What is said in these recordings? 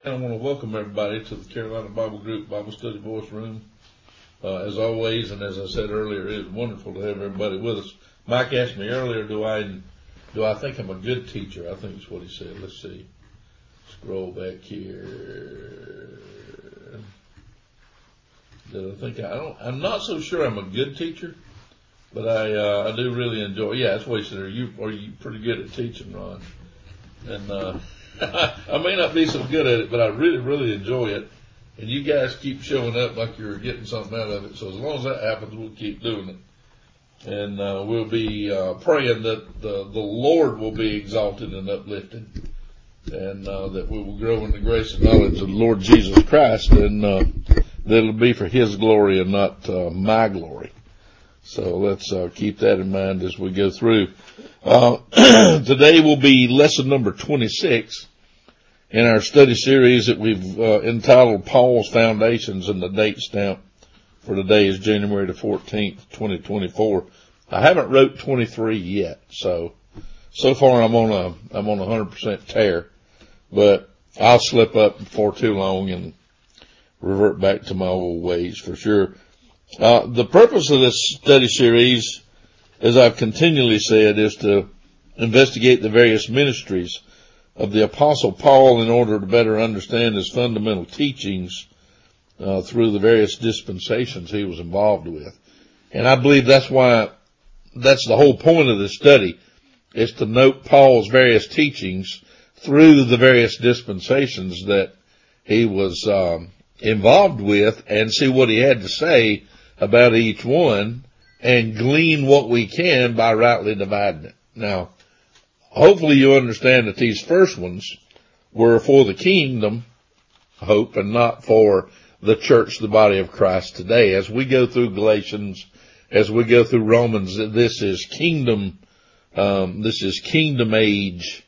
I want to welcome everybody to the Carolina Bible Group Bible Study Voice Room. As always, and as I said earlier, it is wonderful to have everybody with us. Mike asked me earlier, do I think I'm a good teacher? I think that's what he said. Let's see. Scroll back here. I'm not so sure I'm a good teacher, but I do really enjoy. Yeah, that's what he said. Are you pretty good at teaching, Ron? And I may not be so good at it, but I really, really enjoy it. And you guys keep showing up like you're getting something out of it. So as long as that happens, we'll keep doing it. And we'll be praying that the Lord will be exalted and uplifted, and that we will grow in the grace and knowledge of the Lord Jesus Christ, and that it'll be for His glory and not my glory. So let's keep that in mind as we go through. Today will be lesson number 26 in our study series that we've entitled Paul's Foundations, and the date stamp for today is January the 14th, 2024. I haven't wrote 23 yet, so far I'm on a 100% tear, but I'll slip up before too long and revert back to my old ways for sure. The purpose of this study series, as I've continually said, is to investigate the various ministries of the Apostle Paul in order to better understand his fundamental teachings through the various dispensations he was involved with. And I believe that's the whole point of this study, is to note Paul's various teachings through the various dispensations that he was involved with, and see what he had to say about each one, and glean what we can by rightly dividing it. Now, hopefully you understand that these first ones were for the kingdom hope and not for the church, the body of Christ today. As we go through Galatians, as we go through Romans, this is kingdom age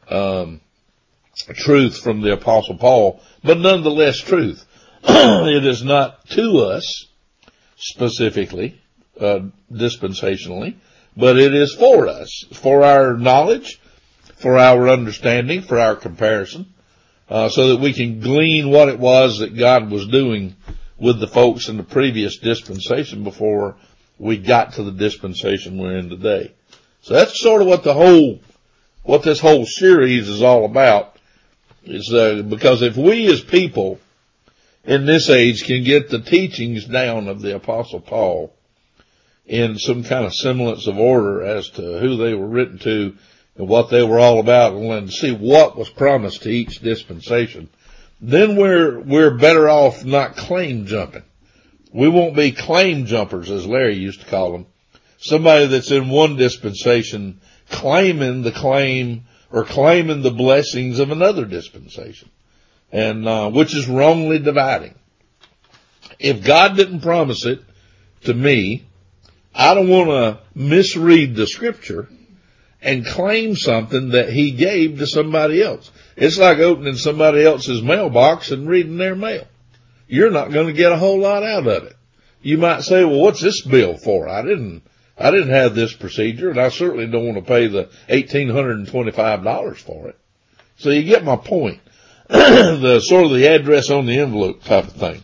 truth from the Apostle Paul, but nonetheless truth. It is not to us specifically, dispensationally, but it is for us, for our knowledge, for our understanding, for our comparison, so that we can glean what it was that God was doing with the folks in the previous dispensation before we got to the dispensation we're in today. So that's sort of what this whole series is all about. Is because if we as people in this age can get the teachings down of the Apostle Paul in some kind of semblance of order as to who they were written to and what they were all about, and see what was promised to each dispensation, then we're better off not claim jumping. We won't be claim jumpers, as Larry used to call them. Somebody that's in one dispensation claiming the claim or claiming the blessings of another dispensation, and which is wrongly dividing. If God didn't promise it to me, I don't want to misread the scripture and claim something that He gave to somebody else. It's like opening somebody else's mailbox and reading their mail. You're not going to get a whole lot out of it. You might say, well, what's this bill for? I didn't have this procedure, and I certainly don't want to pay the $1,825 for it. So you get my point. The sort of the address on the envelope type of thing.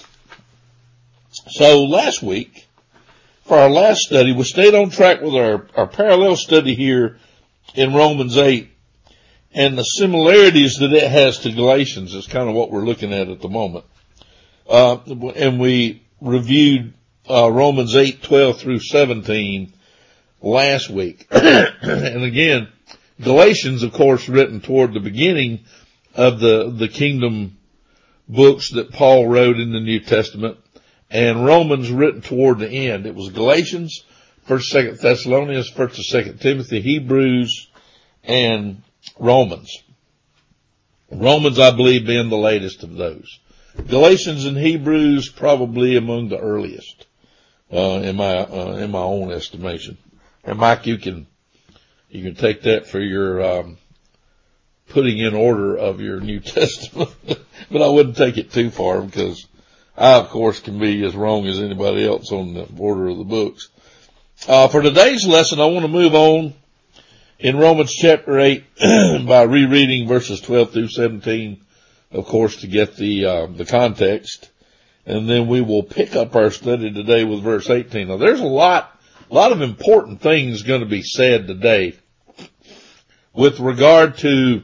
So last week, for our last study, we stayed on track with our parallel study here in Romans 8, and the similarities that it has to Galatians is kind of what we're looking at the moment. And we reviewed Romans 8:12 through 17 last week. And again, Galatians, of course, written toward the beginning of the kingdom books that Paul wrote in the New Testament, and Romans written toward the end. It was Galatians, 1st, 2nd Thessalonians, 1st and 2nd Timothy, Hebrews, and Romans. Romans, I believe, being the latest of those. Galatians and Hebrews probably among the earliest, in my own estimation. And Mike, you can take that for your, putting in order of your New Testament, but I wouldn't take it too far, because I, of course, can be as wrong as anybody else on the order of the books. For today's lesson, I want to move on in Romans chapter 8 by rereading verses 12 through 17 of course, to get the context. And then we will pick up our study today with verse 18. Now, there's a lot of important things going to be said today with regard to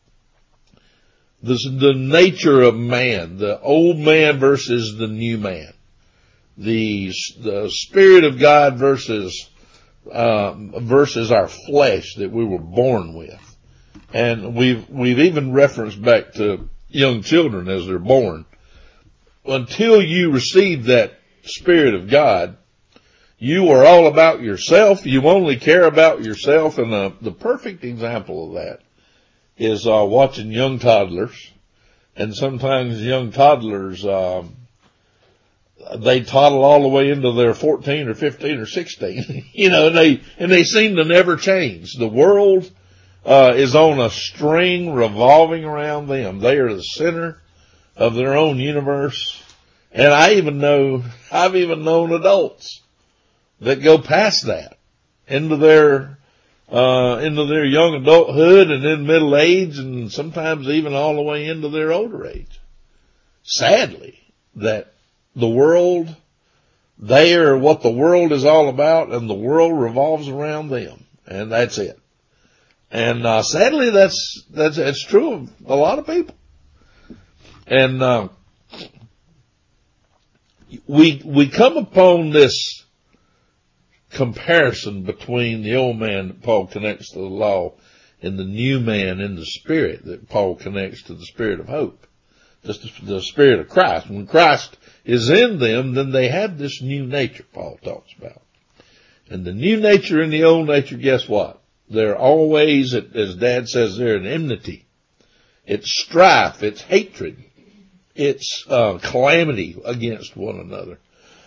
the nature of man, the old man versus the new man, the Spirit of God versus our flesh that we were born with. And we've even referenced back to young children as they're born. Until you receive that Spirit of God, you are all about yourself. You only care about yourself. And the perfect example of that is watching young toddlers. And sometimes young toddlers, they toddle all the way into their 14 or 15 or 16, and they seem to never change. The world is on a string revolving around them. They are the center of their own universe. And I've even known adults that go past that into their young adulthood and then middle age and sometimes even all the way into their older age. Sadly, that the world, they are what the world is all about, and the world revolves around them, and that's it. And sadly, that's true of a lot of people. And we come upon this comparison between the old man that Paul connects to the law and the new man in the Spirit that Paul connects to the Spirit of hope, just the Spirit of Christ. When Christ is in them, then they have this new nature Paul talks about. And the new nature and the old nature, guess what? They're always, as Dad says there, an enmity. It's strife, it's hatred, it's calamity against one another.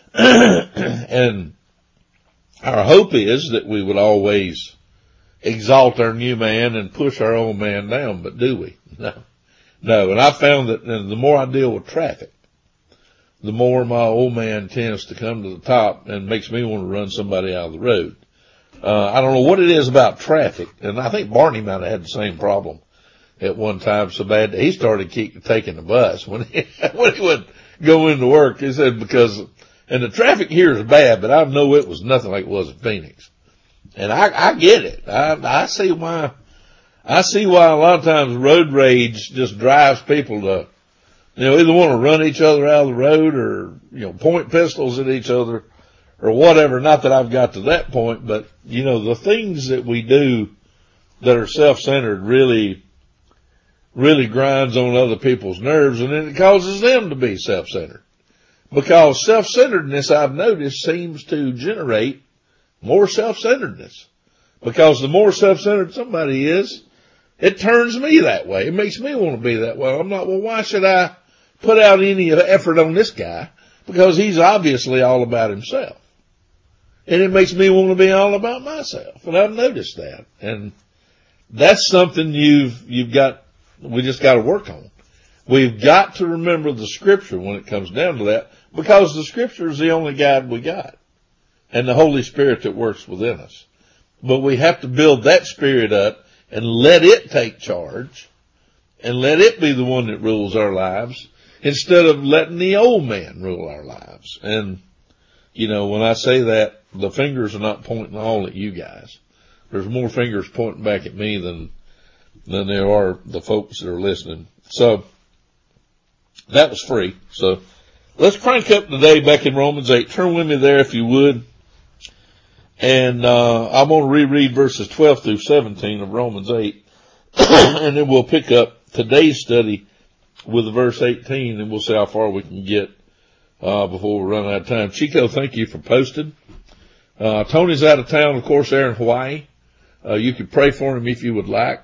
And our hope is that we would always exalt our new man and push our old man down, but do we? No. And I found that the more I deal with traffic, the more my old man tends to come to the top and makes me want to run somebody out of the road. I don't know what it is about traffic, and I think Barney might have had the same problem at one time so bad that he started taking the bus when he would go into work. He said and the traffic here is bad, but I know it was nothing like it was in Phoenix. And I get it. I see why a lot of times road rage just drives people to, either want to run each other out of the road or, point pistols at each other or whatever. Not that I've got to that point, but, the things that we do that are self-centered really grinds on other people's nerves, and then it causes them to be self-centered. Because self-centeredness, I've noticed, seems to generate more self-centeredness. Because the more self-centered somebody is, it turns me that way. It makes me want to be that way. I'm not, why should I put out any effort on this guy? Because he's obviously all about himself. And it makes me want to be all about myself. And I've noticed that. And that's something we just got to work on. We've got to remember the Scripture when it comes down to that, because the Scripture is the only guide we got, and the Holy Spirit that works within us. But we have to build that Spirit up and let it take charge and let it be the one that rules our lives instead of letting the old man rule our lives. And, when I say that, the fingers are not pointing all at you guys. There's more fingers pointing back at me than there are the folks that are listening. So that was free. So let's crank up today back in Romans 8. Turn with me there if you would. And I'm going to reread verses 12 through 17 of Romans 8. And then we'll pick up today's study with verse 18, and we'll see how far we can get before we run out of time. Chico, thank you for posting. Tony's out of town, of course, there in Hawaii. You can pray for him if you would like.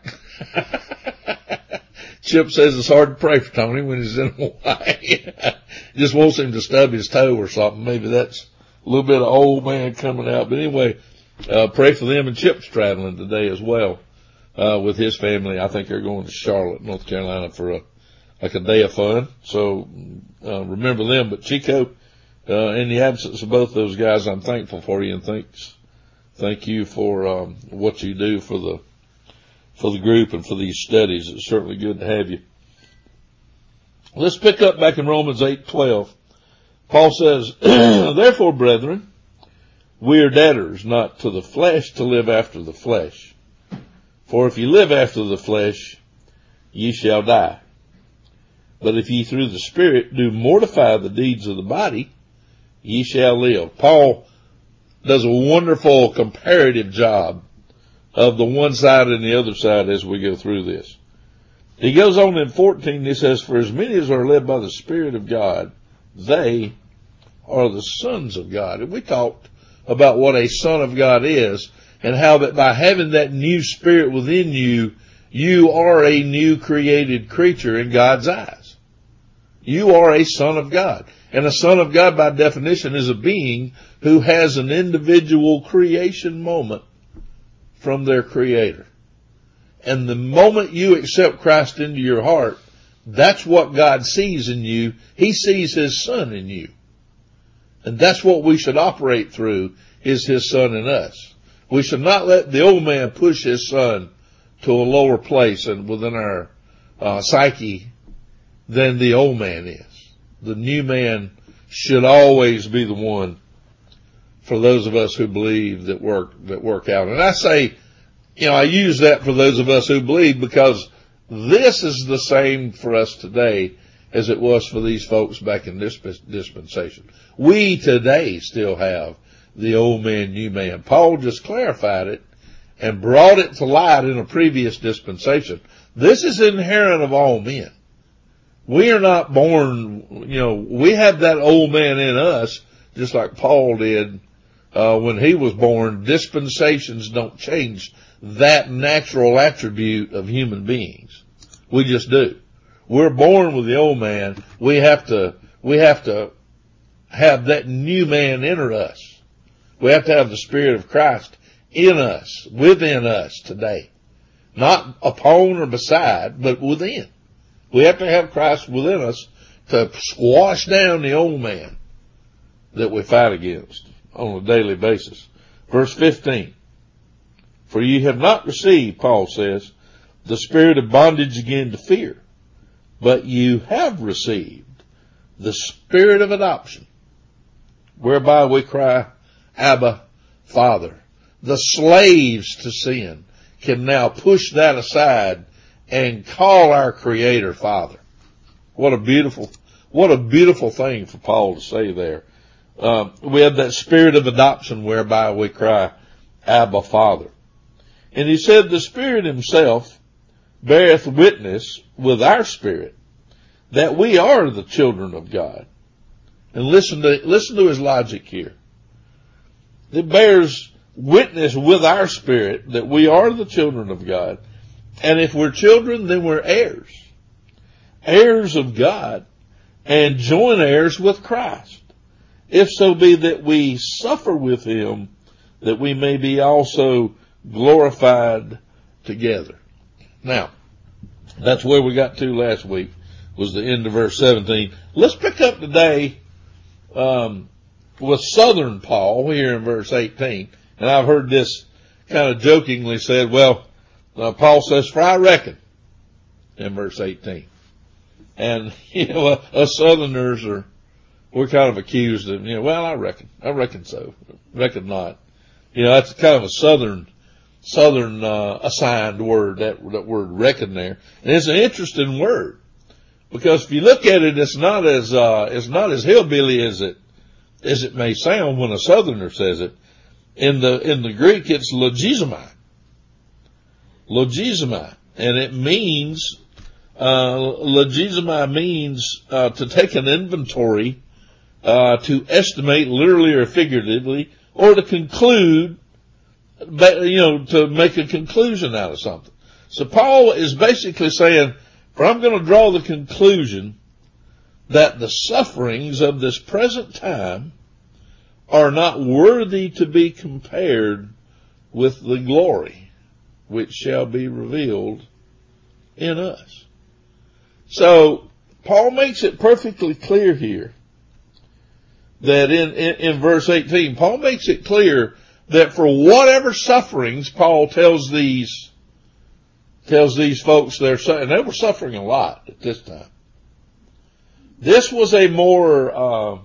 Chip says it's hard to pray for Tony when he's in Hawaii. Just wants him to stub his toe or something. Maybe that's a little bit of old man coming out. But anyway, pray for them. And Chip's traveling today as well, with his family. I think they're going to Charlotte, North Carolina for a day of fun. So, remember them. But Chico, in the absence of both those guys, I'm thankful for you, and thank you for, what you do for the group and for these studies. It's certainly good to have you. Let's pick up back in Romans 8:12. Paul says, therefore, brethren, we are debtors not to the flesh to live after the flesh. For if ye live after the flesh, ye shall die. But if ye through the Spirit do mortify the deeds of the body, ye shall live. Paul does a wonderful comparative job of the one side and the other side as we go through this. He goes on in 14, he says, for as many as are led by the Spirit of God, they are the sons of God. And we talked about what a son of God is, and how that by having that new spirit within you, you are a new created creature in God's eyes. You are a son of God. And a son of God, by definition, is a being who has an individual creation moment from their Creator. And the moment you accept Christ into your heart, that's what God sees in you. He sees His Son in you. And that's what we should operate through, is His Son in us. We should not let the old man push his son to a lower place and within our psyche than the old man is. The new man should always be the one for those of us who believe that work out. And I say, I use that for those of us who believe because this is the same for us today as it was for these folks back in this dispensation. We today still have the old man, new man. Paul just clarified it and brought it to light in a previous dispensation. This is inherent of all men. We are not born, we have that old man in us, just like Paul did when he was born. Dispensations don't change that natural attribute of human beings. We just do. We're born with the old man. We have to have that new man enter us. We have to have the Spirit of Christ in us, within us today. Not upon or beside, but within. We have to have Christ within us to squash down the old man that we fight against on a daily basis. Verse 15. For ye have not received, Paul says, the spirit of bondage again to fear, but you have received the Spirit of adoption, whereby we cry, Abba, Father. The slaves to sin can now push that aside and call our Creator Father. What a beautiful thing for Paul to say there. We have that Spirit of adoption whereby we cry, Abba, Father. And he said the Spirit Himself beareth witness with our spirit that we are the children of God. And listen to his logic here. It bears witness with our spirit that we are the children of God. And if we're children, then we're heirs. Heirs of God and joint heirs with Christ. If so be that we suffer with Him, that we may be also glorified together. Now, that's where we got to last week, was the end of verse 17. Let's pick up today with Southern Paul here in verse 18. And I've heard this kind of jokingly said, Paul says, for I reckon, in verse 18. And, us Southerners we're kind of accused of, I reckon so, reckon not. That's kind of a Southern assigned word, that word reckon there. And it's an interesting word, because if you look at it, it's not as hillbilly as it may sound when a Southerner says it. In the Greek, it's logizomai. Logizomai. And it means, logizomai means, to take an inventory, to estimate literally or figuratively, or to conclude, to make a conclusion out of something. So Paul is basically saying, for I'm going to draw the conclusion that the sufferings of this present time are not worthy to be compared with the glory which shall be revealed in us. So Paul makes it perfectly clear here that in verse 18, Paul makes it clear that for whatever sufferings Paul tells these folks and they were suffering a lot at this time. This was a more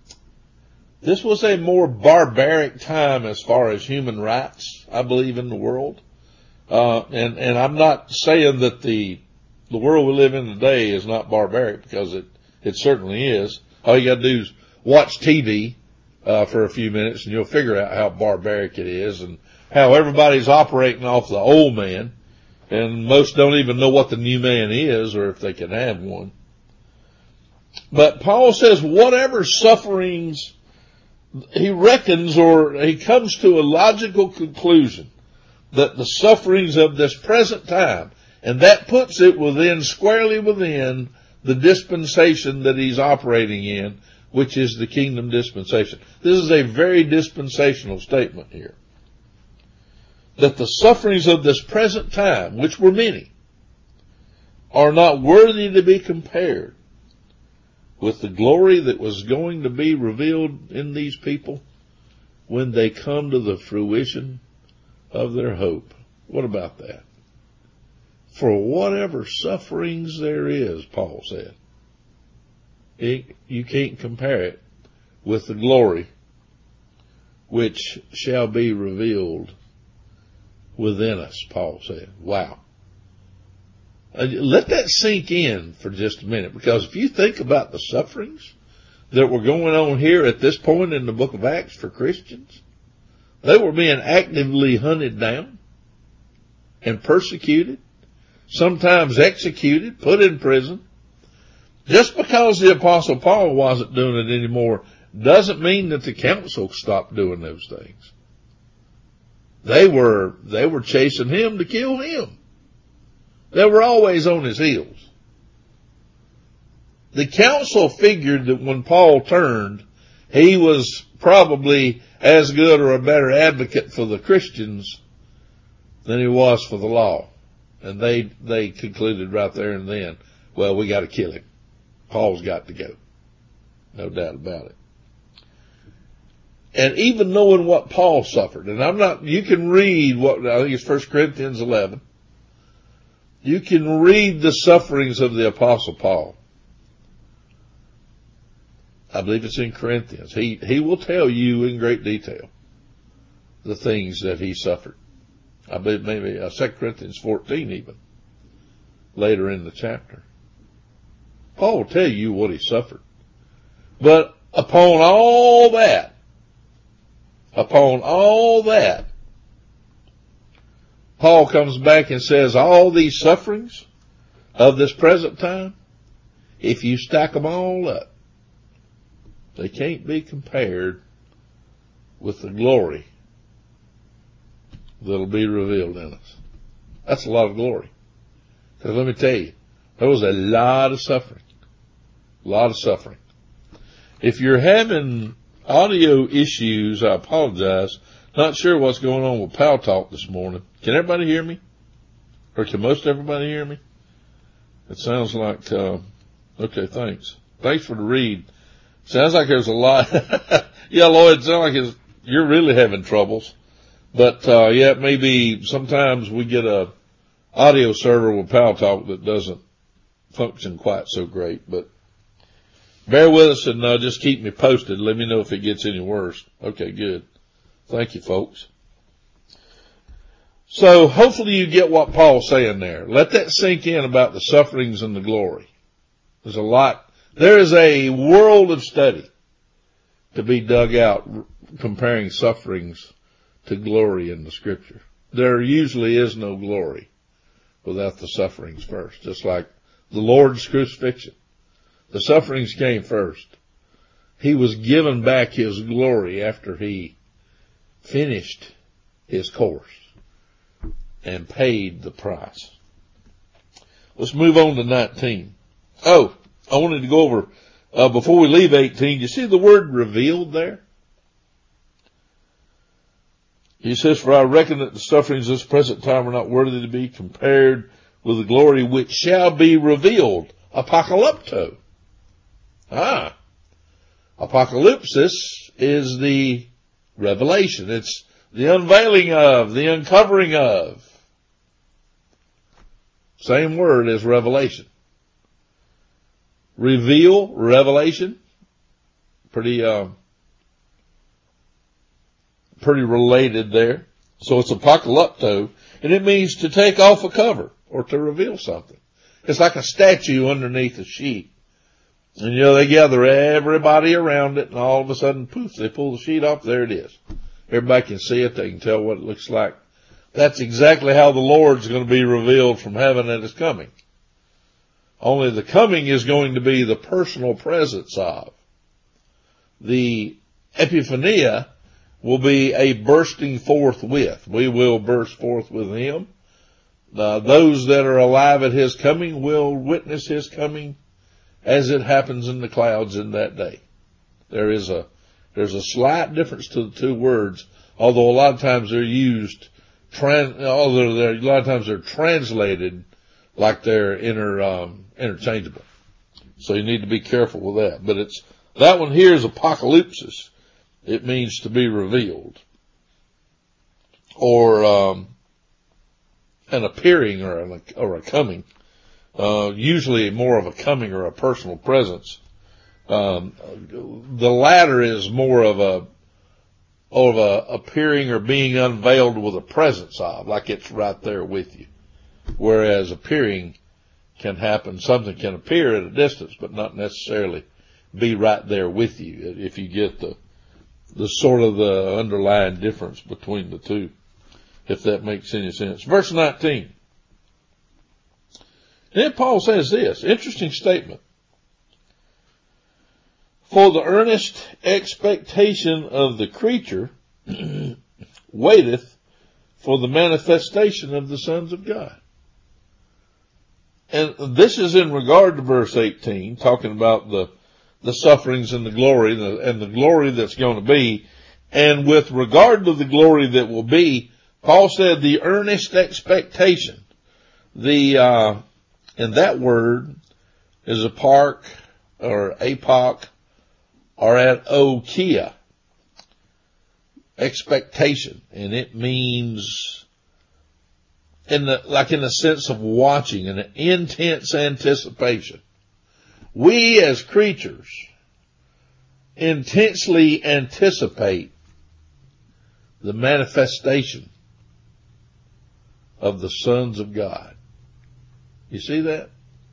barbaric time as far as human rights, I believe, in the world. And I'm not saying that the world we live in today is not barbaric, because it certainly is. All you gotta do is watch TV, for a few minutes, and you'll figure out how barbaric it is and how everybody's operating off the old man, and most don't even know what the new man is or if they can have one. But Paul says whatever sufferings he reckons, or he comes to a logical conclusion that the sufferings of this present time, and that puts it squarely within the dispensation that he's operating in, which is the kingdom dispensation. This is a very dispensational statement here. That the sufferings of this present time, which were many, are not worthy to be compared with the glory that was going to be revealed in these people when they come to the fruition of their hope. What about that? For whatever sufferings there is, Paul said, you can't compare it with the glory which shall be revealed within us, Paul said. Wow. Let that sink in for just a minute, because if you think about the sufferings that were going on here at this point in the book of Acts for Christians, they were being actively hunted down and persecuted, sometimes executed, put in prison. Just because the Apostle Paul wasn't doing it anymore doesn't mean that the council stopped doing those things. They were chasing him to kill him. They were always on his heels. The council figured that when Paul turned, he was probably as good or a better advocate for the Christians than he was for the law. And they concluded right there and then, well, we got to kill him. Paul's got to go. No doubt about it. And even knowing what Paul suffered, and you can read I think it's 1 Corinthians 11. You can read the sufferings of the Apostle Paul. I believe it's in Corinthians. He will tell you in great detail the things that he suffered. I believe maybe 2 Corinthians 14 even, later in the chapter. Paul will tell you what he suffered. But upon all that, Paul comes back and says, all these sufferings of this present time, if you stack them all up, they can't be compared with the glory that'll be revealed in us. That's a lot of glory. Because let me tell you, there was a lot of suffering. A lot of suffering. If you're having audio issues, I apologize. Not sure what's going on with Pal Talk this morning. Can everybody hear me? Or can most everybody hear me? It sounds like, okay, thanks. Thanks for the read. Sounds like there's a lot. Yeah, Lloyd, it sounds like you're really having troubles. But, yeah, maybe sometimes we get a audio server with Pal Talk that doesn't function quite so great, but bear with us and just keep me posted. Let me know if it gets any worse. Okay, good. Thank you, folks. So hopefully you get what Paul's saying there. Let that sink in about the sufferings and the glory. There's a lot. There is a world of study to be dug out comparing sufferings to glory in the Scripture. There usually is no glory without the sufferings first, just like the Lord's crucifixion. The sufferings came first. He was given back his glory after he finished his course and paid the price. Let's move on to 19. Oh, I wanted to go over, before we leave 18, you see the word revealed there? He says, for I reckon that the sufferings of this present time are not worthy to be compared with the glory which shall be revealed. Apocalypto. Apocalypsis is the revelation. It's the unveiling of, the uncovering of. Same word as revelation. reveal, revelation, pretty related there. So it's apocalypto, and it means to take off a cover or to reveal something. It's like a statue underneath a sheet. And they gather everybody around it, and all of a sudden, poof, they pull the sheet off, there it is. Everybody can see it, they can tell what it looks like. That's exactly how the Lord's going to be revealed from heaven at His coming. Only the coming is going to be the personal presence of. The epiphania will be a bursting forth with. We will burst forth with Him. Those that are alive at His coming will witness His coming as it happens in the clouds in that day. There's a slight difference to the two words, although a lot of times they're used, a lot of times they're translated like they're interchangeable. So you need to be careful with that. But that one here is apocalypsis. It means to be revealed. Or, an appearing or a coming. Usually more of a coming or a personal presence. The latter is more of a appearing or being unveiled with a presence of, like it's right there with you. Whereas appearing can happen, something can appear at a distance, but not necessarily be right there with you, if you get the sort of the underlying difference between the two, if that makes any sense. Verse 19. Then Paul says this, interesting statement. For the earnest expectation of the creature waiteth for the manifestation of the sons of God. And this is in regard to verse 18, talking about the sufferings and the glory, and the glory that's going to be. And with regard to the glory that will be, Paul said the earnest expectation. And that word is apoc or aratokia. Expectation. And it means like in the sense of watching, an intense anticipation. We as creatures intensely anticipate the manifestation of the sons of God. You see that?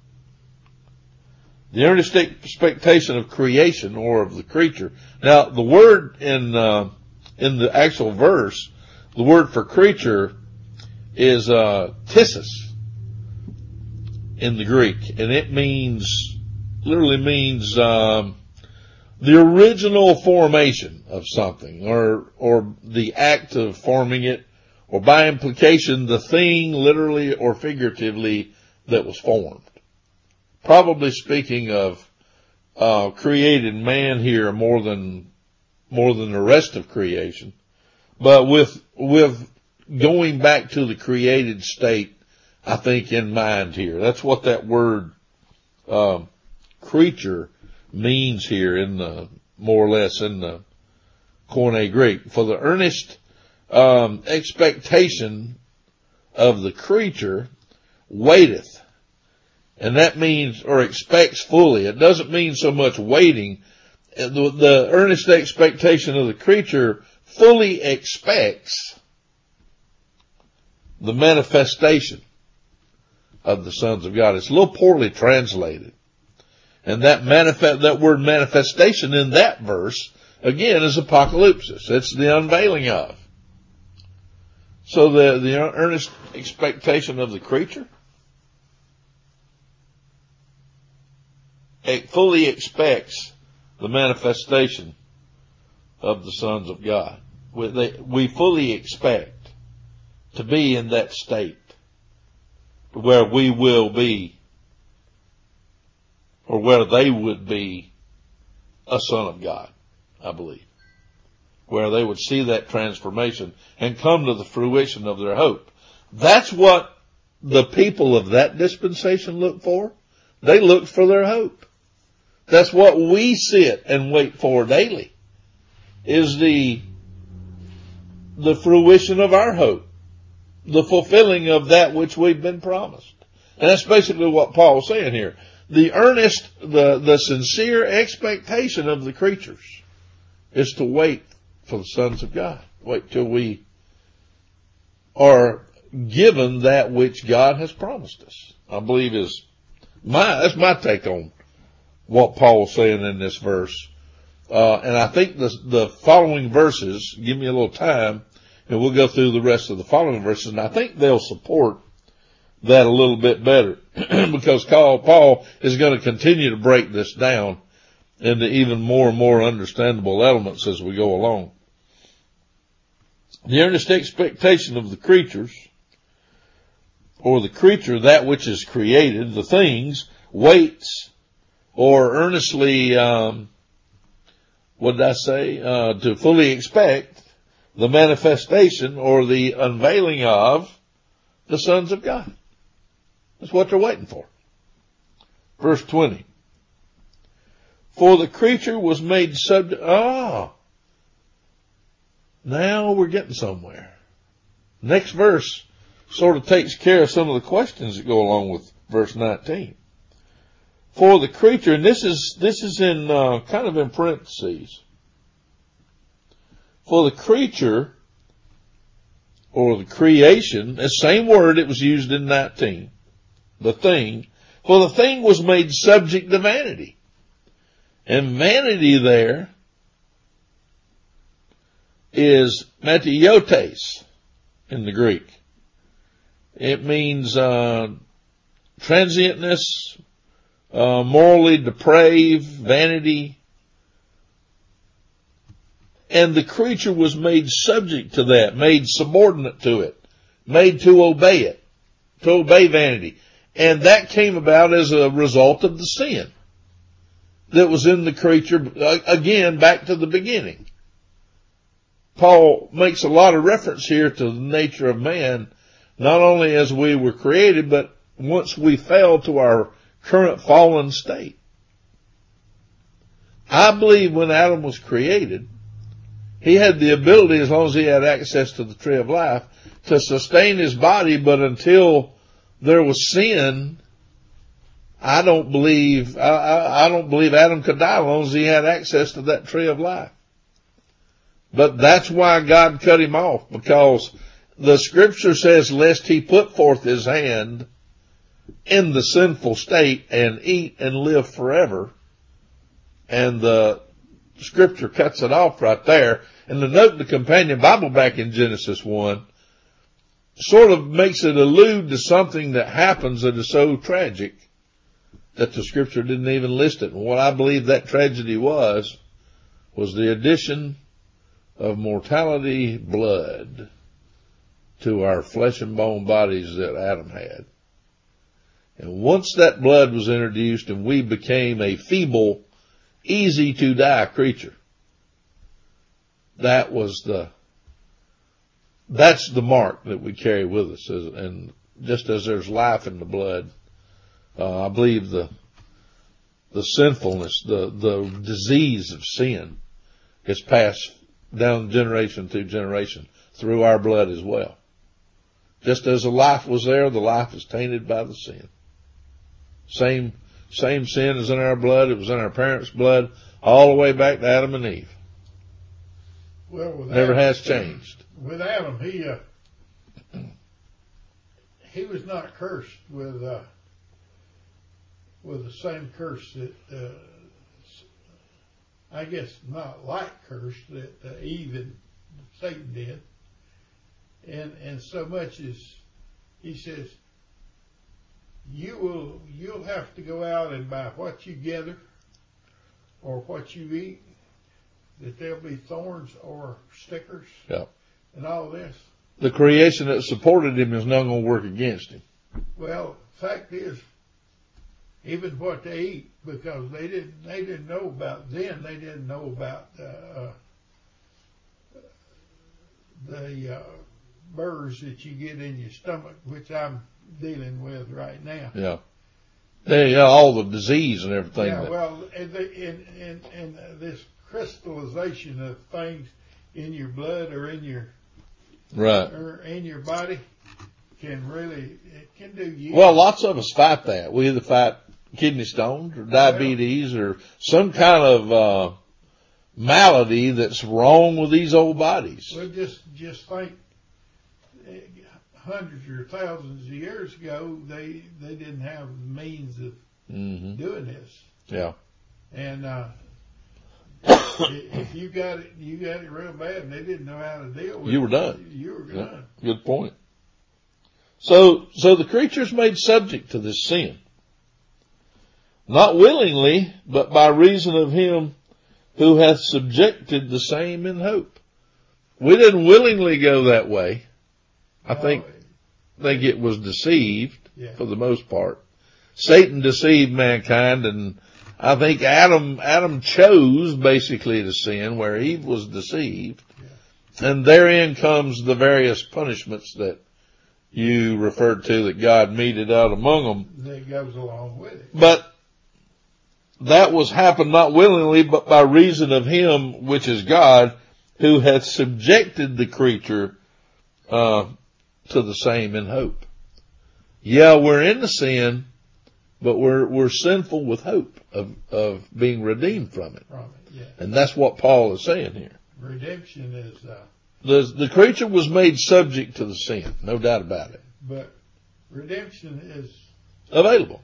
The earnest expectation of creation or of the creature. Now, the word in the actual verse, the word for creature is tissus in the Greek, and it literally means the original formation of something, or the act of forming it, or by implication the thing literally or figuratively that was formed. Probably speaking of created man here more than the rest of creation, but with going back to the created state, I think, in mind here. That's what that word creature means here more or less in the Koine Greek. For the earnest expectation of the creature waiteth. And that means, or expects fully. It doesn't mean so much waiting. The earnest expectation of the creature fully expects the manifestation of the sons of God. It's a little poorly translated. And that word manifestation in that verse, again, is apocalypsis. It's the unveiling of. So the earnest expectation of the creature, it fully expects the manifestation of the sons of God. We fully expect to be in that state where we will be, or where they would be, a son of God, I believe. Where they would see that transformation and come to the fruition of their hope. That's what the people of that dispensation look for. They look for their hope. That's what we sit and wait for daily, is the fruition of our hope. The fulfilling of that which we've been promised. And that's basically what Paul's saying here. the earnest, the sincere expectation of the creatures is to wait for the sons of God. Wait till we are given that which God has promised us. I believe that's my take on what Paul's saying in this verse. And I think the following verses, give me a little time, and we'll go through the rest of the following verses, and I think they'll support that a little bit better because Paul is going to continue to break this down into even more and more understandable elements as we go along. The earnest expectation of the creatures, or the creature, that which is created, the things, waits or earnestly, to fully expect the manifestation or the unveiling of the sons of God. That's what they're waiting for. Verse 20. For the creature was made subject. Now we're getting somewhere. Next verse sort of takes care of some of the questions that go along with verse 19. For the creature, and this is in kind of in parentheses. For the creature, or the creation, the same word it was used in 19. The thing. For the thing was made subject to vanity. And vanity there is metiotes in the Greek. It means transientness, morally depraved, vanity. And the creature was made subject to that, made subordinate to it, made to obey it, to obey vanity. And that came about as a result of the sin that was in the creature, again, back to the beginning. Paul makes a lot of reference here to the nature of man, not only as we were created, but once we fell to our current fallen state. I believe when Adam was created, he had the ability, as long as he had access to the tree of life, to sustain his body, but until there was sin, I don't believe Adam could die as long as he had access to that tree of life. But that's why God cut him off, because the scripture says, lest he put forth his hand in the sinful state and eat and live forever. And the scripture cuts it off right there. And the note in the companion Bible back in Genesis 1 sort of makes it allude to something that happens that is so tragic that the scripture didn't even list it. And what I believe that tragedy was the addition of mortality blood to our flesh and bone bodies that Adam had. And once that blood was introduced and we became a feeble, easy to die creature, that's the mark that we carry with us. And just as there's life in the blood, I believe the sinfulness, the disease of sin is passed down generation to generation through our blood as well. Just as the life was there, the life is tainted by the sin. Same sin is in our blood. It was in our parents' blood all the way back to Adam and Eve. Well, with Never Adam, has changed. With Adam, he was not cursed with the same curse that I guess not like curse that Eve and Satan did, and so much as he says, you'll have to go out and by what you gather or what you eat, that there'll be thorns or stickers, and all this. The creation that supported him is not going to work against him. Well, fact is, even what they eat, because they didn't know about then. They didn't know about the burrs that you get in your stomach, which I'm dealing with right now. Yeah, all the disease and everything. Yeah, well, and this crystallization of things in your blood or in your or in your body can do you. Well, lots of us fight that. We either fight kidney stones or diabetes or some kind of malady that's wrong with these old bodies. Well, just think, hundreds or thousands of years ago, they didn't have the means of doing this. Yeah. And if you got it real bad, and they didn't know how to deal with it. You were done. You were done. Yeah, good point. So the creature's made subject to this sin. Not willingly, but by reason of him who hath subjected the same in hope. We didn't willingly go that way. I think it was deceived for the most part. Satan deceived mankind, and I think Adam chose basically to sin where Eve was deceived. Yeah. And therein comes the various punishments that you referred to that God meted out among them. That goes along with it. But that was happened not willingly, but by reason of him, which is God, who hath subjected the creature to the same in hope. Yeah, we're in the sin, but we're sinful with hope of being redeemed from it. Yeah. And that's what Paul is saying here. Redemption is the creature was made subject to the sin, no doubt about it. But redemption is available.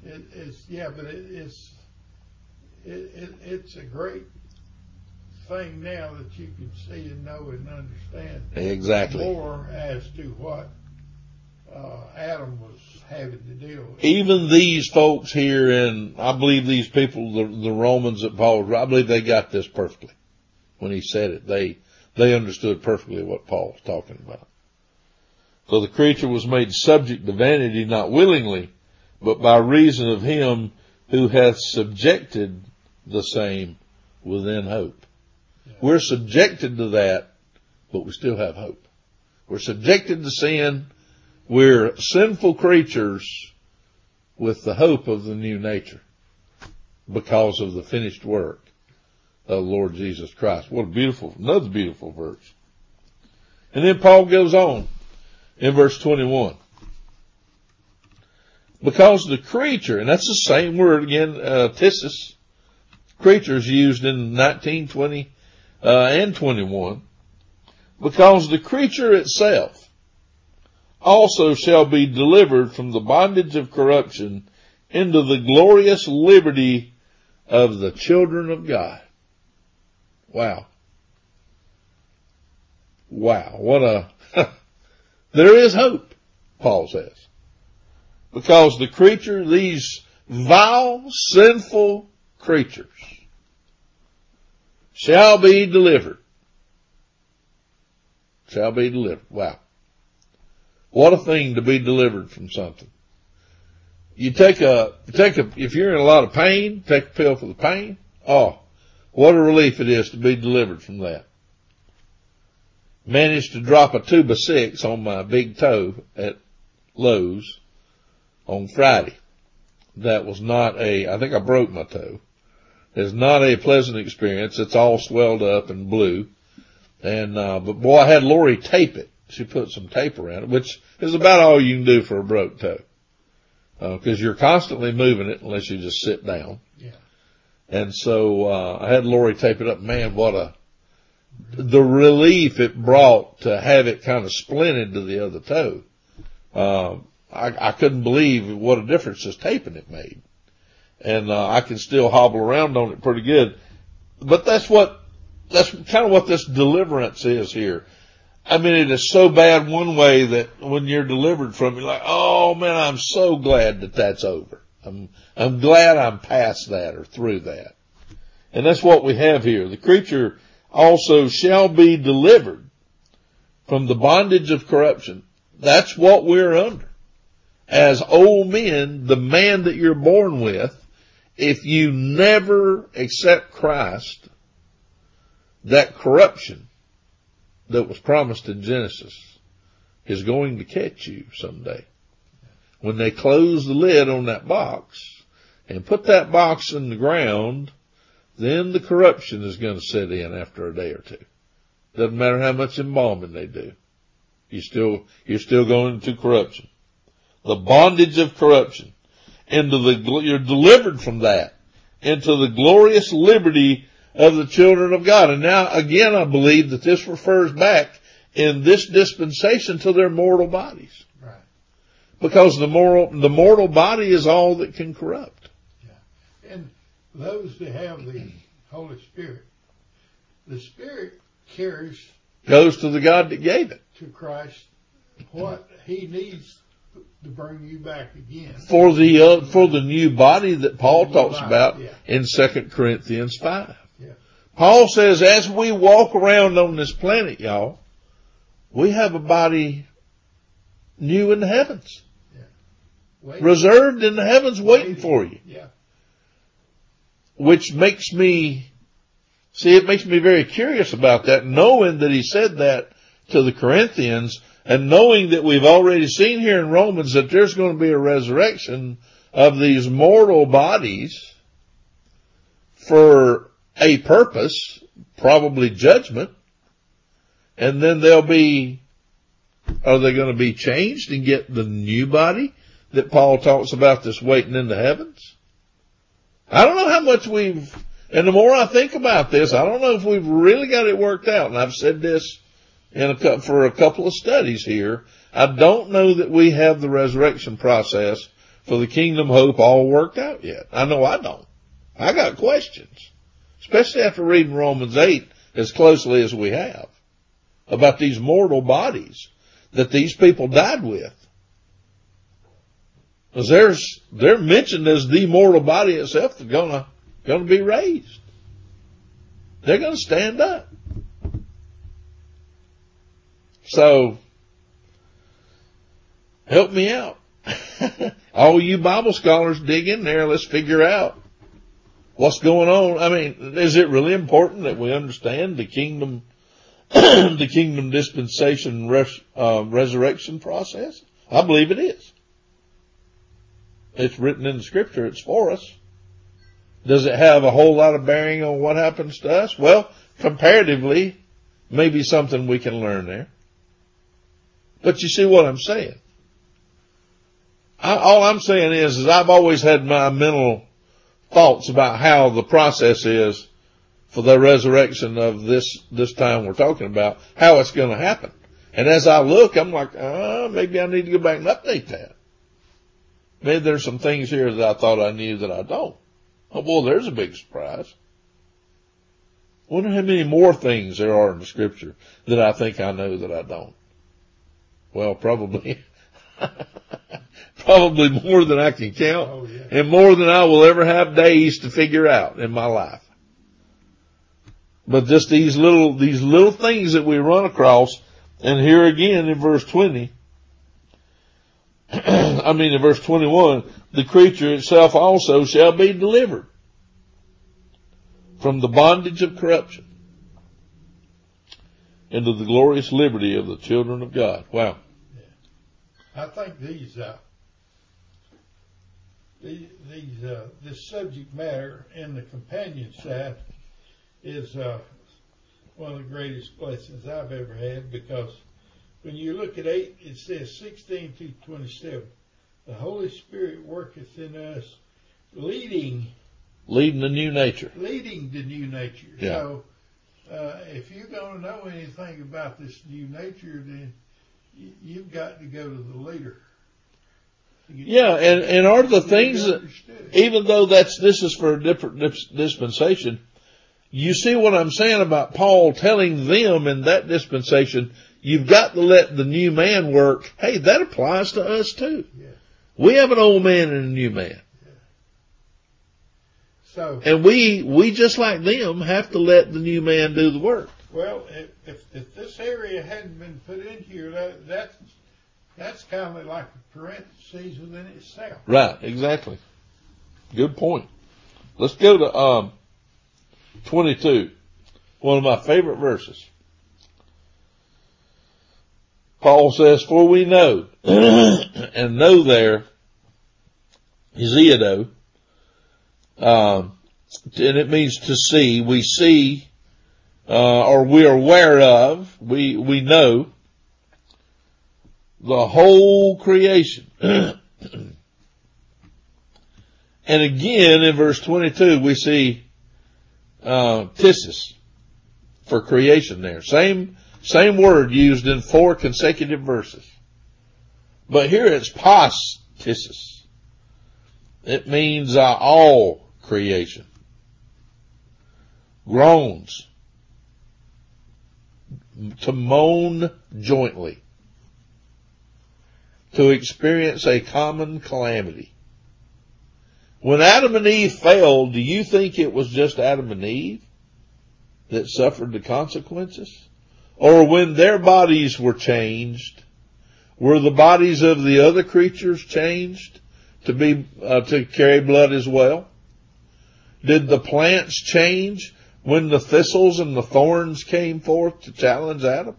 It's a great thing now that you can see and know and understand exactly more as to what Adam was having to deal with. Even these folks here, and I believe these people, the Romans that Paul, I believe they got this perfectly when he said it. They understood perfectly what Paul was talking about. So the creature was made subject to vanity, not willingly, but by reason of him who hath subjected the same within hope. Yeah. We're subjected to that, but we still have hope. We're subjected to sin. We're sinful creatures with the hope of the new nature because of the finished work of the Lord Jesus Christ. What another beautiful verse. And then Paul goes on in verse 21. Because the creature, and that's the same word again, tissus, creatures used in 19, 20, and 21. Because the creature itself also shall be delivered from the bondage of corruption into the glorious liberty of the children of God. Wow. Wow. There is hope, Paul says. Because the creature, these vile, sinful creatures, shall be delivered. Shall be delivered. Wow. What a thing to be delivered from something. You if you're in a lot of pain, take a pill for the pain. Oh, what a relief it is to be delivered from that. Managed to drop a 2x6 on my big toe at Lowe's on Friday. That was not I think I broke my toe. It's not a pleasant experience. It's all swelled up and blue. And, but boy, I had Lori tape it. She put some tape around it, which is about all you can do for a broke toe. Cause you're constantly moving it unless you just sit down. Yeah. And so, I had Lori tape it up. Man, the relief it brought to have it kind of splinted to the other toe. I couldn't believe what a difference this taping it made. And, I can still hobble around on it pretty good. But that's kind of what this deliverance is here. I mean, it is so bad one way that when you're delivered from it, you're like, oh man, I'm so glad that that's over. I'm glad I'm past that or through that. And that's what we have here. The creature also shall be delivered from the bondage of corruption. That's what we're under. As old men, the man that you're born with, if you never accept Christ, that corruption that was promised in Genesis is going to catch you someday. When they close the lid on that box and put that box in the ground, then the corruption is going to set in after a day or two. Doesn't matter how much embalming they do. You're still going into corruption. The bondage of corruption. you're delivered from that into the glorious liberty of the children of God. And now, again, I believe that this refers back in this dispensation to their mortal bodies. Right. Because the mortal body is all that can corrupt. Yeah. And those that have the Holy Spirit, the Spirit goes to the God that gave it. To Christ what He needs to bring you back again. For the new body that Paul talks about in 2 Corinthians 5. Yeah. Paul says, as we walk around on this planet, y'all, we have a body new in the heavens. Yeah. Reserved in the heavens waiting for you. Yeah. Which makes me very curious about that, knowing that he said that to the Corinthians, and knowing that we've already seen here in Romans that there's going to be a resurrection of these mortal bodies for a purpose, probably judgment, and then are they going to be changed and get the new body that Paul talks about that's waiting in the heavens? I don't know how much and the more I think about this, I don't know if we've really got it worked out. And I've said this for a couple of studies here. I don't know that we have the resurrection process for the kingdom hope all worked out yet. I know I don't. I got questions, especially after reading Romans 8 as closely as we have about these mortal bodies that these people died with. Because they're mentioned as the mortal body itself that's going to be raised. They're going to stand up. So, help me out. All you Bible scholars, dig in there. Let's figure out what's going on. I mean, is it really important that we understand the kingdom dispensation resurrection process? I believe it is. It's written in the scripture. It's for us. Does it have a whole lot of bearing on what happens to us? Well, comparatively, maybe something we can learn there. But you see what I'm saying? All I'm saying is I've always had my mental thoughts about how the process is for the resurrection of this time we're talking about, how it's going to happen. And as I look, I'm like, maybe I need to go back and update that. Maybe there's some things here that I thought I knew that I don't. Oh, well, there's a big surprise. I wonder how many more things there are in the scripture that I think I know that I don't. Well, probably more than I can count, and more than I will ever have days to figure out in my life. But just these little things that we run across, and here again in verse 20, in verse 21, the creature itself also shall be delivered from the bondage of corruption into the glorious liberty of the children of God. Wow. I think this subject matter in the companion side is one of the greatest blessings I've ever had, because when you look at 8, it says 16 to 27. The Holy Spirit worketh in us, leading the new nature. Yeah. So, if you're going to know anything about this new nature, then you've got to go to the leader. Yeah, and are the things that, even though this is for a different dispensation, you see what I'm saying about Paul telling them in that dispensation, you've got to let the new man work. Hey, that applies to us too. Yeah. We have an old man and a new man. Yeah. So, and we just like them have to let the new man do the work. Well, if this area hadn't been put in here, that's kind of like a parenthesis within itself. Right, exactly. Good point. Let's go to 22, one of my favorite verses. Paul says, for we know, and know there is Eodo, and it means to see. We see, or we are aware of, we know the whole creation And again, in verse 22, we see tissus for creation there. Same word used in 4 consecutive verses. But here it's pas tissus. It means all creation. Groans. To moan jointly. To experience a common calamity. When Adam and Eve failed, do you think it was just Adam and Eve that suffered the consequences? Or when their bodies were changed, were the bodies of the other creatures changed to carry blood as well? Did the plants change when the thistles and the thorns came forth to challenge Adam?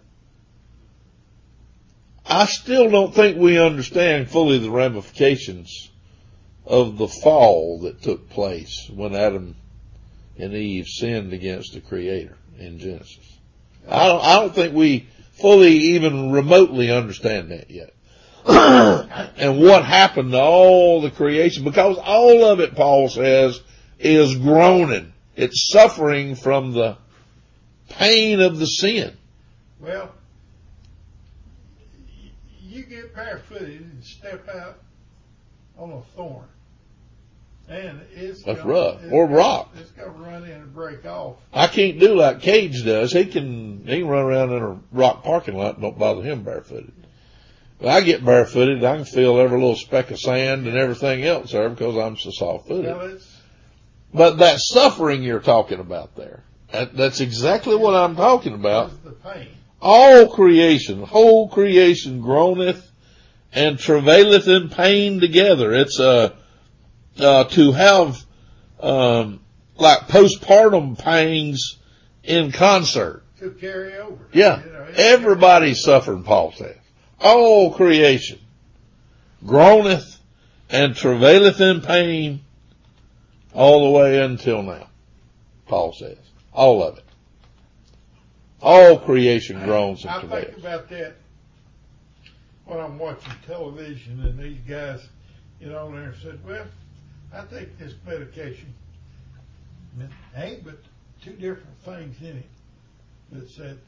I still don't think we understand fully the ramifications of the fall that took place when Adam and Eve sinned against the Creator in Genesis. I don't think we fully even remotely understand that yet. And what happened to all the creation, because all of it, Paul says, is groaning. It's suffering from the pain of the sin. Well, you get barefooted and step out on a thorn. And that's rough. Or rock. It's going to run in and break off. I can't do like Cage does. He can run around in a rock parking lot and don't bother him barefooted. But I get barefooted, I can feel every little speck of sand and everything else there because I'm so soft-footed. But that suffering you're talking about there, that's exactly what I'm talking about. The pain. All creation, whole creation groaneth and travaileth in pain together. It's to have like postpartum pangs in concert. To carry over. Yeah. Everybody's suffering, Paul says. All creation groaneth and travaileth in pain all the way until now, Paul says. All of it. All creation groans and travails. I think about that when I'm watching television and these guys get on there and said, well, I take this medication. And it ain't but 2 different things in it that said,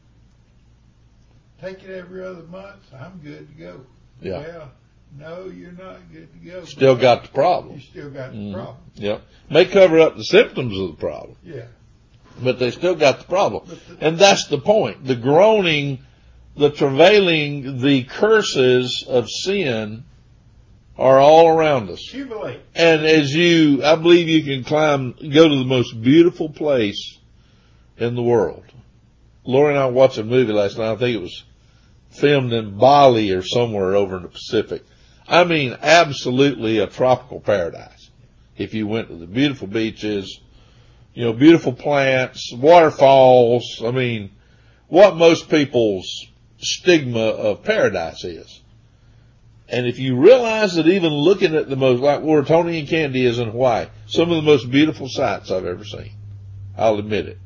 take it every other month, I'm good to go. Yeah. Well, no, you're not good to go. Still got the problem. You still got the problem. Yeah. May cover up the symptoms of the problem. Yeah. But they still got the problem. And that's the point. The groaning, the travailing, the curses of sin are all around us. Accumulate. And I believe you can go to the most beautiful place in the world. Lori and I watched a movie last night. I think it was filmed in Bali or somewhere over in the Pacific. I mean, absolutely a tropical paradise. If you went to the beautiful beaches, beautiful plants, waterfalls. I mean, what most people's stigma of paradise is. And if you realize that even looking at the most, like where Tony and Candy is in Hawaii, some of the most beautiful sights I've ever seen. I'll admit it.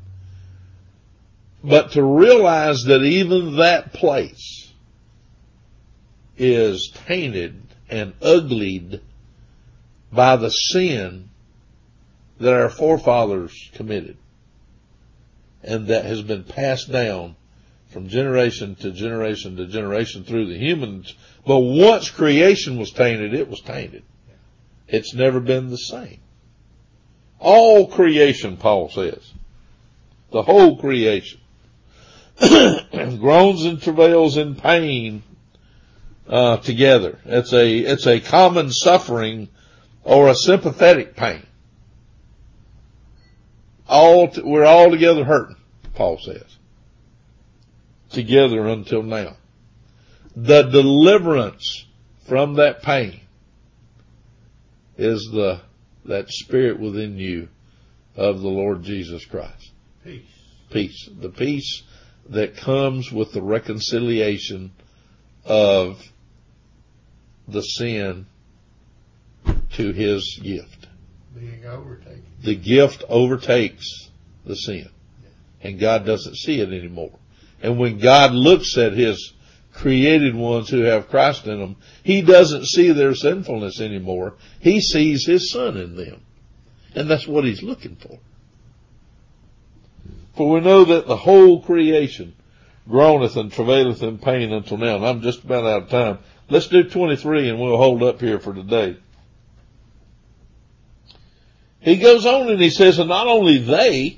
But to realize that even that place is tainted and uglied by the sin that our forefathers committed and that has been passed down from generation to generation to generation through the humans. But once creation was tainted, it was tainted. It's never been the same. All creation, Paul says, the whole creation, groans and travails in pain together. It's a common suffering or a sympathetic pain. We're all together hurting, Paul says. Together until now. The deliverance from that pain is that spirit within you of the Lord Jesus Christ. Peace. Peace. The peace that comes with the reconciliation of the sin to his gift. Being overtaken. The gift overtakes the sin. And God doesn't see it anymore. And when God looks at his created ones who have Christ in them, he doesn't see their sinfulness anymore. He sees his Son in them. And that's what he's looking for. For we know that the whole creation groaneth and travaileth in pain until now. And I'm just about out of time. Let's do 23 and we'll hold up here for today. He goes on and he says, and not only they,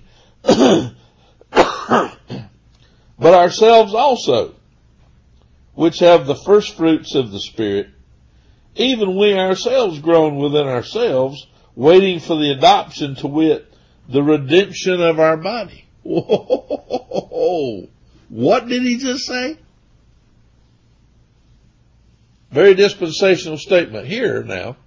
but ourselves also, which have the first fruits of the Spirit, even we ourselves groan within ourselves, waiting for the adoption, to wit, the redemption of our body. Whoa! What did he just say? Very dispensational statement here now.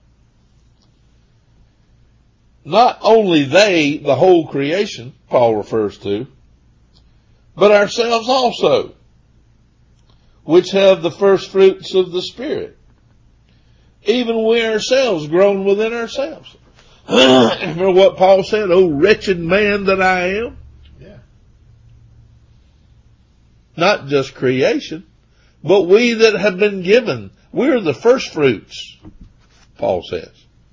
Not only they, the whole creation, Paul refers to, but ourselves also, which have the first fruits of the Spirit. Even we ourselves groan within ourselves. Remember what Paul said? Oh, wretched man that I am. Yeah. Not just creation, but we that have been given. We're the first fruits, Paul says.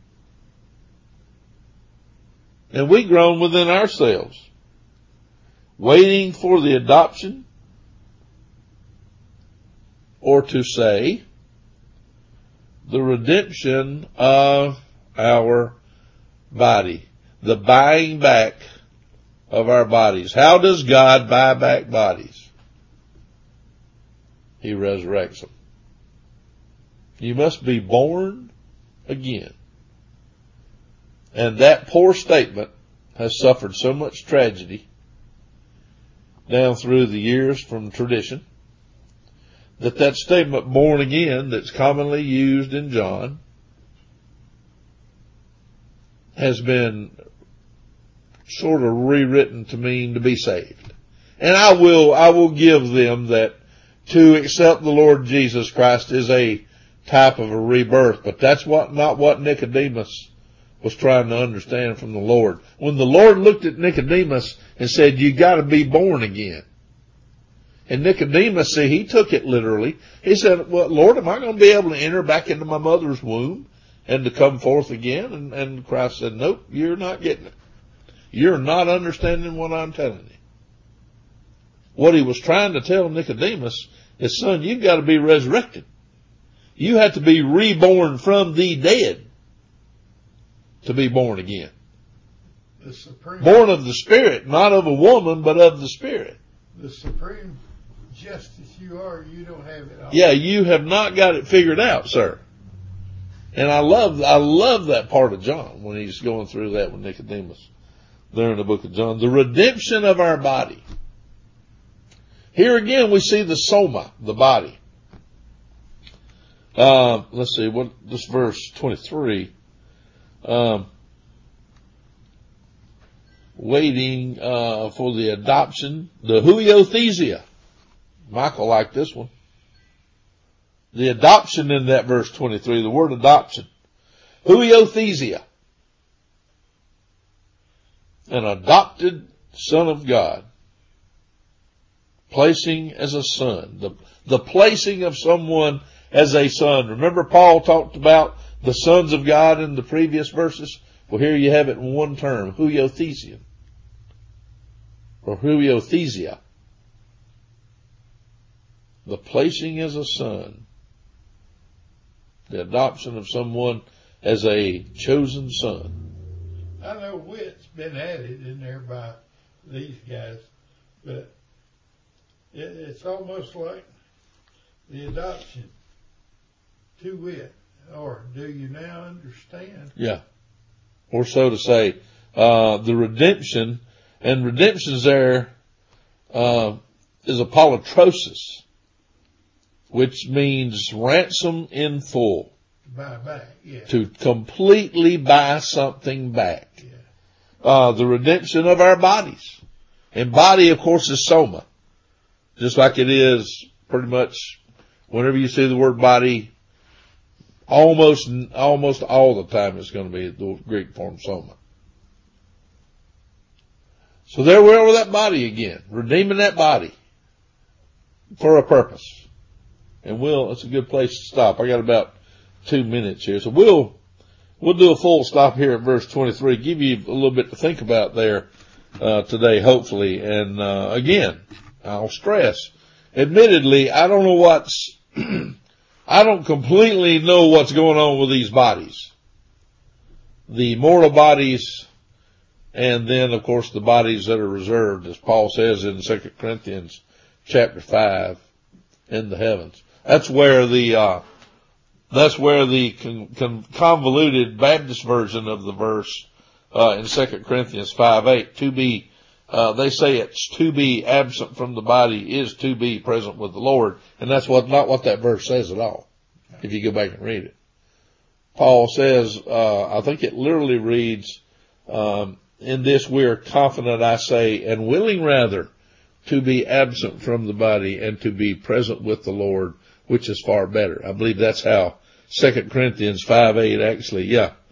And we groan within ourselves, waiting for the adoption, or to say, the redemption of our body. The buying back of our bodies. How does God buy back bodies? He resurrects them. You must be born again. And that poor statement has suffered so much tragedy down through the years from tradition, that statement, born again, that's commonly used in John, has been sort of rewritten to mean to be saved. And I will give them that to accept the Lord Jesus Christ is a type of a rebirth, but that's not what Nicodemus was trying to understand from the Lord. When the Lord looked at Nicodemus and said, you got to be born again. And Nicodemus, see, he took it literally. He said, well, Lord, am I going to be able to enter back into my mother's womb and to come forth again? And Christ said, nope, you're not getting it. You're not understanding what I'm telling you. What he was trying to tell Nicodemus is, son, you've got to be resurrected. You have to be reborn from the dead to be born again. The supreme, born of the Spirit, not of a woman, but of the Spirit. The supreme justice you are, you don't have it all. Yeah, you have not got it figured out, sir. And I love that part of John when he's going through that with Nicodemus there in the book of John. The redemption of our body. Here again we see the soma, the body. Let's see, this verse 23. Waiting for the adoption, the huiothesia. Michael liked this one. The adoption in that verse 23, the word adoption. Huiothesia. An adopted son of God. Placing as a son. The placing of someone as a son. Remember Paul talked about the sons of God in the previous verses? Well, here you have it in one term, huiothesian. Or huiothesia. The placing as a son. The adoption of someone as a chosen son. I know wit's been added in there by these guys, but it's almost like the adoption to wit. Or do you now understand? Yeah. Or so to say, the redemption, and redemption's there, is apolutrosis, which means ransom in full. Buy back, yeah. To completely buy something back. Yeah. The redemption of our bodies. And body, of course, is soma. Just like it is pretty much whenever you see the word body, almost all the time it's going to be the Greek form soma. So there we are with that body again, redeeming that body for a purpose. And it's a good place to stop. I got about 2 minutes here. So we'll do a full stop here at verse 23, give you a little bit to think about there, today, hopefully. And, again, I'll stress, admittedly, I don't completely know what's going on with these bodies. The mortal bodies, and then, of course, the bodies that are reserved, as Paul says in 2 Corinthians chapter 5, in the heavens. That's where the convoluted Baptist version of the verse, in 2 Corinthians 5:8, they say it's to be absent from the body is to be present with the Lord. And that's not what that verse says at all, if you go back and read it. Paul says, I think it literally reads, in this we are confident, I say, and willing rather to be absent from the body and to be present with the Lord, which is far better. I believe that's how 2 Corinthians 5:8 actually,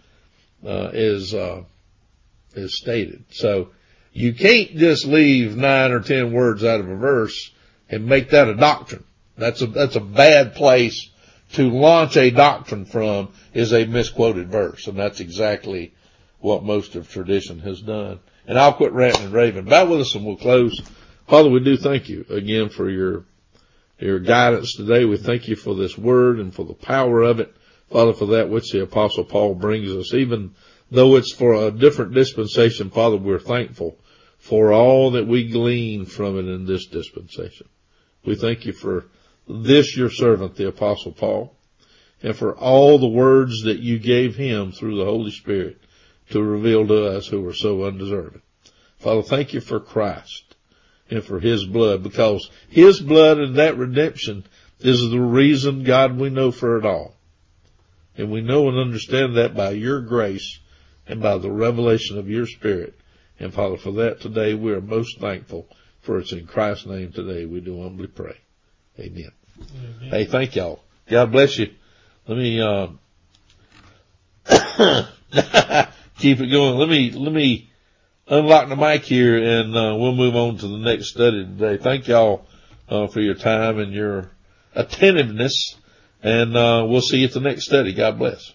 is stated. So you can't just leave 9 or 10 words out of a verse and make that a doctrine. That's a bad place to launch a doctrine from, is a misquoted verse. And that's exactly what most of tradition has done. And I'll quit ranting and raving. Bow with us and we'll close. Father, we do thank you again for your guidance today. We thank you for this word and for the power of it. Father, for that which the Apostle Paul brings us, even though it's for a different dispensation, Father, we're thankful for all that we glean from it in this dispensation. We thank you for this, your servant, the Apostle Paul, and for all the words that you gave him through the Holy Spirit to reveal to us who are so undeserving. Father, thank you for Christ and for his blood, because his blood and that redemption is the reason, God, we know for it all. And we know and understand that by your grace and by the revelation of your Spirit. And Father, for that today we are most thankful, for it's in Christ's name today we do humbly pray. Amen. Amen. Hey, thank y'all. God bless you. Let me keep it going. Let me unlock the mic here, and we'll move on to the next study today. Thank y'all for your time and your attentiveness, and we'll see you at the next study. God bless.